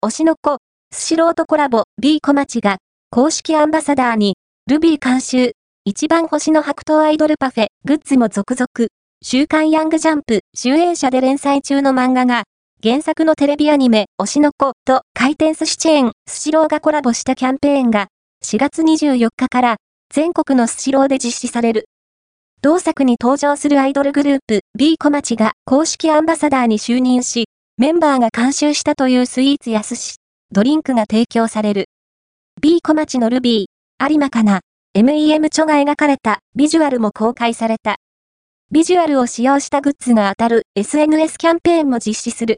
推しの子、スシローとコラボ B 小町が公式アンバサダーに、ルビー監修、一番星の白桃アイドルパフェ、グッズも続々、週刊ヤングジャンプ、集英社で連載中の漫画が、原作のテレビアニメ、推しの子と回転寿司チェーン、スシローがコラボしたキャンペーンが、4月24日から全国のスシローで実施される。同作に登場するアイドルグループ、B 小町が公式アンバサダーに就任し、メンバーが監修したというスイーツや寿司、ドリンクが提供される。B 小町のルビー、有馬かな、MEM 著が描かれたビジュアルも公開された。ビジュアルを使用したグッズが当たる SNS キャンペーンも実施する。